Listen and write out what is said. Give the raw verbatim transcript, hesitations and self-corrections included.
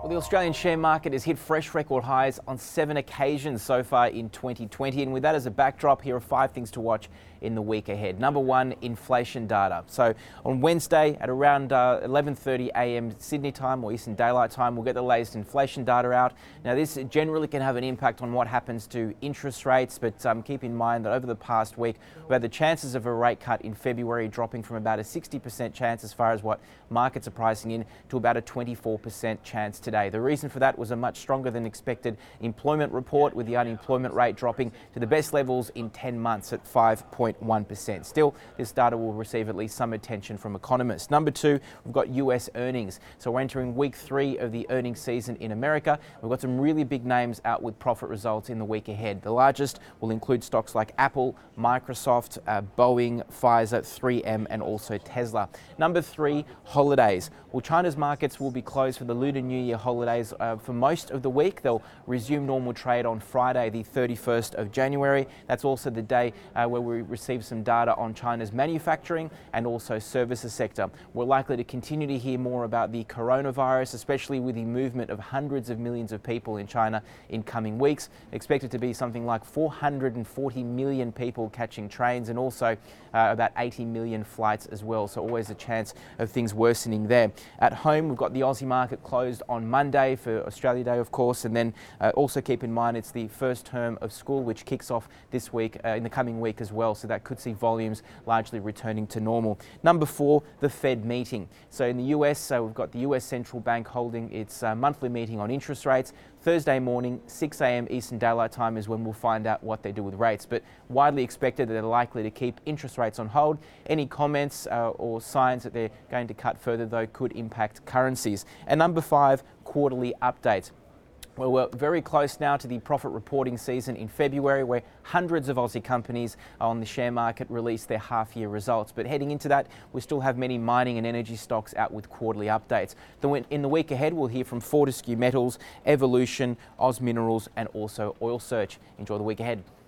Well, the Australian share market has hit fresh record highs on seven occasions so far in twenty twenty. And with that as a backdrop, here are five things to watch in the week ahead. Number one, inflation data. So on Wednesday at around uh, eleven thirty a m Sydney time or Eastern Daylight Time, we'll get the latest inflation data out. Now, this generally can have an impact on what happens to interest rates, but um, keep in mind that over the past week, we've had the chances of a rate cut in February dropping from about a sixty percent chance as far as what markets are pricing in to about a twenty-four percent chance today. The reason for that was a much stronger than expected employment report, with the unemployment rate dropping to the best levels in ten months at five point one percent. Still, this data will receive at least some attention from economists. Number two, we've got U S earnings. So we're entering week three of the earnings season in America. We've got some really big names out with profit results in the week ahead. The largest will include stocks like Apple, Microsoft, uh, Boeing, Pfizer, three M and also Tesla. Number three, holidays. Well, China's markets will be closed for the Lunar New Year holidays uh, for most of the week. They'll resume normal trade on Friday, the thirty-first of January. That's also the day uh, where we receive some data on China's manufacturing and also services sector. We're likely to continue to hear more about the coronavirus, especially with the movement of hundreds of millions of people in China in coming weeks. Expected to be something like four hundred forty million people catching trains and also uh, about eighty million flights as well. So always a chance of things worsening there. At home, we've got the Aussie market closed on Monday for Australia Day, of course, and then uh, also keep in mind it's the first term of school, which kicks off this week, uh, in the coming week as well, so that could see volumes largely returning to normal. Number four, the Fed meeting. So in the U S, uh, we've got the U S Central Bank holding its uh, monthly meeting on interest rates. Thursday morning, six a m Eastern Daylight Time is when we'll find out what they do with rates, but widely expected that they're likely to keep interest rates on hold. Any comments uh, or signs that they're going to cut further, though, could impact currencies. And number five, quarterly updates. Well, we're very close now to the profit reporting season in February, where hundreds of Aussie companies on the share market release their half-year results. But heading into that, we still have many mining and energy stocks out with quarterly updates. In the week ahead, we'll hear from Fortescue Metals, Evolution, Oz Minerals and also Oil Search. Enjoy the week ahead.